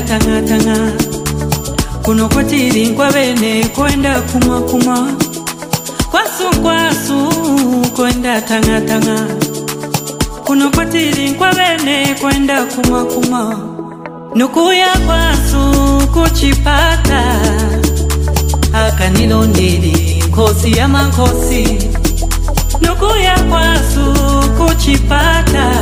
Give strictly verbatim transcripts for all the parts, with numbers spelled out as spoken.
kwenda tanga tanga kuno kwatiri nkwa bene kwenda kumwa kumwa kwasu kwasu kwenda tanga tanga kuno kwatiri nkwa bene kwenda kumwa kumwa nukuya kwasu kuchipata akanilondeli kosi ya mankosi nukuya kwasu kuchipata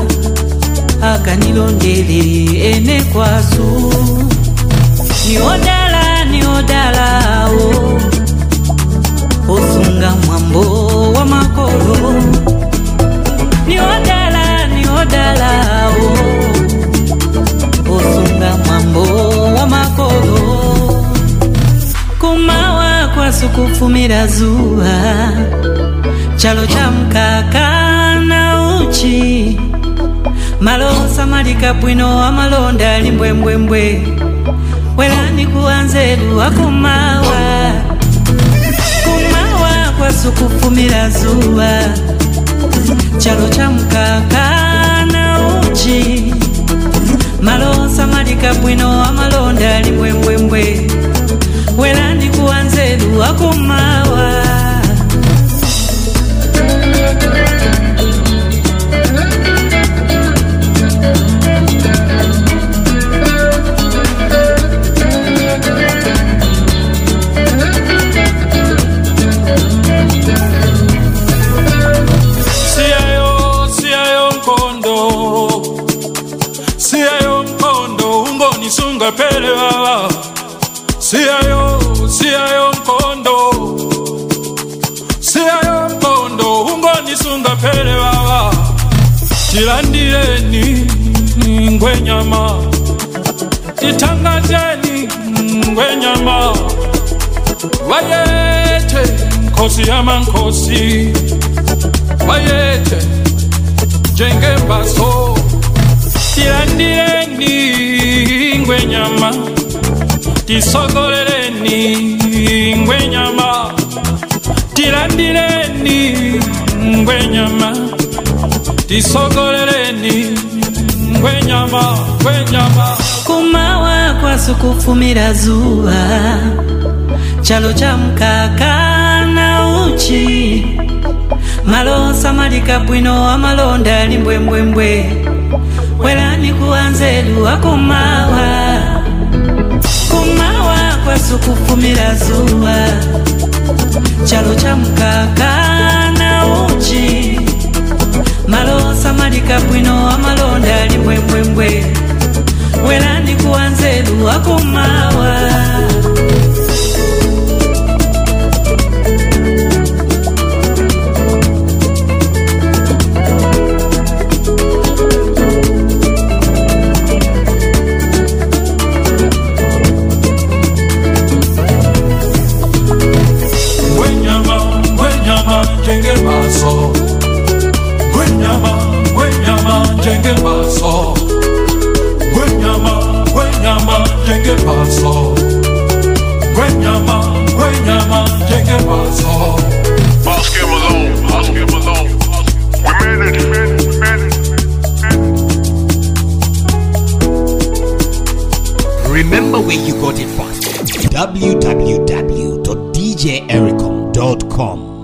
akanilondeli ene kwasu ni odala ni odala o osunga mwambo wa makolo ni odala ni odala o osunga mwambo wa makolo kumawa kwasu kufumira zuwa chalo cha mkaka na uchi malosa malika bwino amalonda limbwembwembwe welani kuanzelu akumawa kumawa kwasu kufumira zuwa chalo cha mkaka na uchi malosa malika bwino amalonda limbwembwembwe welani kuanzelu akumawa Sunga pele baba siayo siayo mkondo siayo mkondo ungoni sunga pele baba tilandireni ngwenyama titangazeni ngwenyama wayete nkosi ama nkosi wayete jenge baso tilandireni ngwenyama tisogoleleni ngwenyama tilandireni ngwenyama tisogoleleni ngwenyama ngwenyama kumawa kwasu kufumira zuwa chalo cha mkaka na uchi malosa malika bwino amalonda limbwembwembwe welani kuanzelu akumawa kumawa kwasu kufumira zuwa chalo cha mkaka na uchi malosa malika bwino amalonda limbwembwembwe welani kuanzelu akumawa Remember where you got it from. w w w dot d j ericom dot com